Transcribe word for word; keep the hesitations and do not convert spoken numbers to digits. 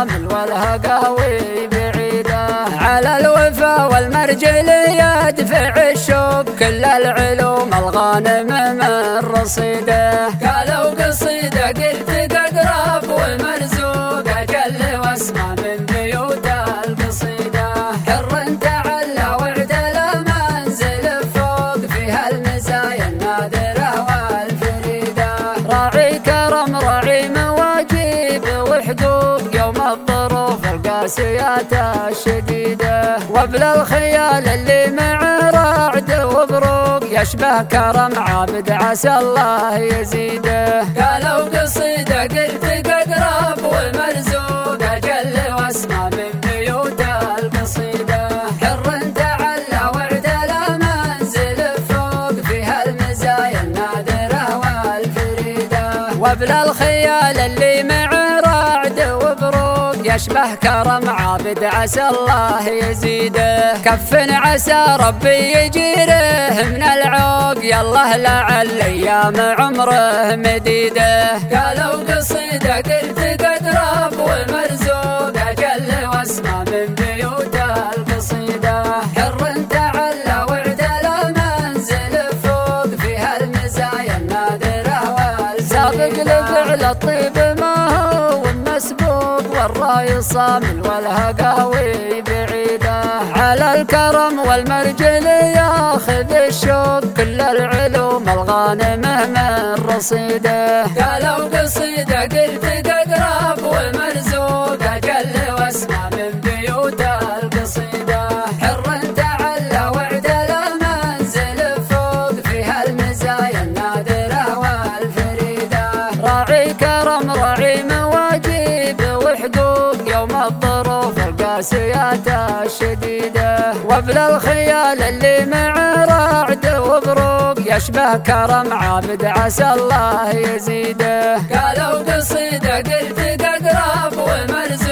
الصامل والهقاوي بعيدة، على الوفا والمرجل يدفع الشوق كل العلوم الغانم من رصيده. قالوا قصيدة قلت اقرب والمرزوق اجل واسمع من بيوت القصيدة، حر تعلى وعدل منزل فوق فيها المزايا النادرة والفريدة، راعي كرم راعي مواجيب وحقوق يوم الظروف القاسيات الشديدة، وابل الخيال اللي مع رعد وبروق يشبه كرم عابد عسى الله يزيده. قالوا قصيدة قلت اقرب والمرزوق اجل واسمع من بيوت القصيدة، حر تعلى وعدل منزل فوق فيها المزايا النادرة والفريدة، وابل الخيال اللي مع رعد وبروق يشبه كرم عابد عسى الله يزيده، كف عسى ربي يجيره من العوق يالله لعل ايام عمره مديده. قالوا قصيدة قلت اقرب والمرزوق اجل واسمع من بيوت القصيدة، حر تعلى وعدل منزل فوق فيها المزايا النادرة والسابق لفعل الطيب ما هو المسبوق، والراي صامل والهقاوي بعيدة، على الكرم والمرجل ياخذ الشوق كل العلوم الغانمة من رصيده. قالوا قصيدة قلت اقرب والمرزوق اجل واسمع من بيوت القصيدة، حر تعلى وعدل منزل فوق فيها المزايا النادرة والفريدة، راعي كرم راعي مواجيب وحقوق يوم الظروف القاسيات الشديدة، وابل الخيال اللي مع رعد وبروق يشبه كرم عابد عسى الله يزيده. قالوا قصيدة قلت اقرب والمرزوق